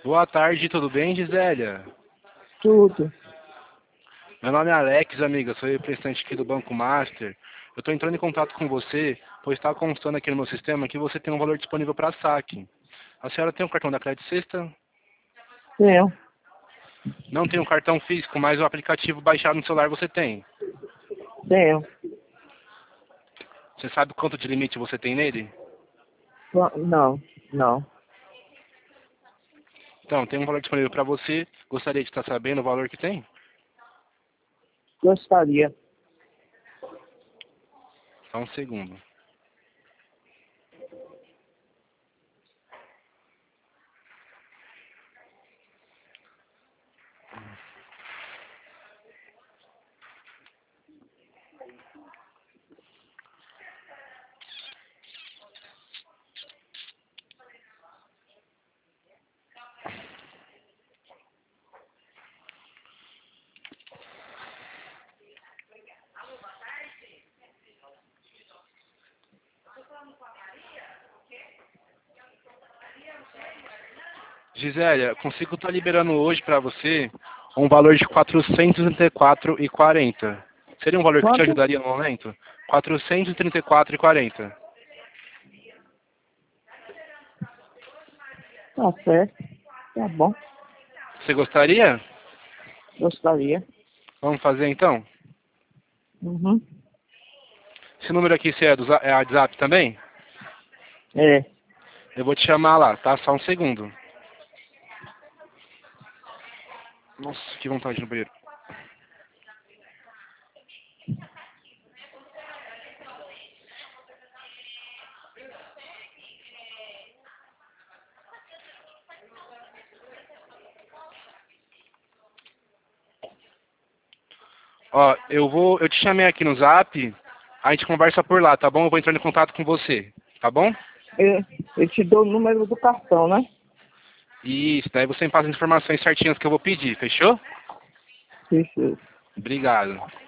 Boa tarde, tudo bem, Gisélia? Tudo. Meu nome é Alex, amiga, sou representante aqui do Banco Master. Eu estou entrando em contato com você, pois está constando aqui no meu sistema que você tem um valor disponível para saque. A senhora tem um cartão da Crédito Sexta? Tenho. Não tem um cartão físico, mas o aplicativo baixado no celular você tem. Tenho. Você sabe quanto de limite você tem nele? Não, não. Então, tem um valor disponível para você. Gostaria de estar sabendo o valor que tem? Gostaria. Só um segundo. Gisélia, consigo estar liberando hoje para você um valor de R$ 434,40. Seria um valor que te Quanto? ajudaria no momento? R$ 434,40. Tá certo. Tá bom. Você gostaria? Gostaria. Vamos fazer então? Uhum. Esse número aqui se é do é WhatsApp também? É. Eu vou te chamar lá, tá? Só um segundo. Nossa, que vontade no banheiro. Ó, eu te chamei aqui no Zap, a gente conversa por lá, tá bom? Eu vou entrando em contato com você, tá bom? Eu te dou o número do cartão, né? Isso, daí você me passa as informações certinhas que eu vou pedir, fechou? Isso. Obrigado.